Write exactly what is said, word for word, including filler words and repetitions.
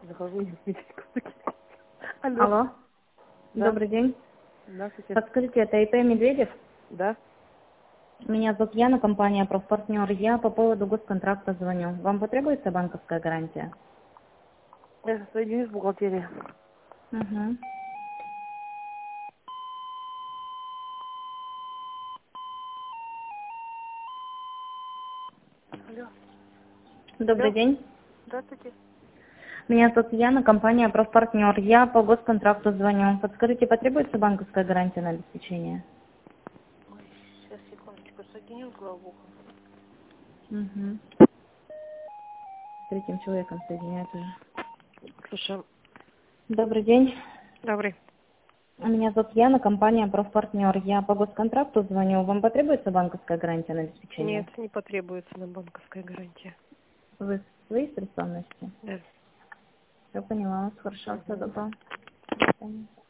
Захожу и видеть кусочки. Алло. Алло. Да. Добрый день. Здравствуйте. Подскажите, это ИП Медведев? Да. Меня зовут Яна, компания «Профпартнер». Я по поводу госконтракта звоню. Вам потребуется банковская гарантия? Я соединюсь с бухгалтерией. Угу. Алло. Добрый Алло. день. Здравствуйте. Меня зовут Яна, компания «Профпартнер». Я по госконтракту звоню. Подскажите, потребуется банковская гарантия на обеспечение? Ой, сейчас, секундочку, соединю с главбухом. Угу. С третьим человеком соединяется уже. Слушай, Добрый день. добрый. Меня зовут Яна, компания «Профпартнер». Я по госконтракту звоню. Вам потребуется банковская гарантия на обеспечение? Нет, не потребуется нам банковская гарантия. Вы в своей специальности? Да. Я поняла вас. Хорошо, все Мгм. добро. До свидания.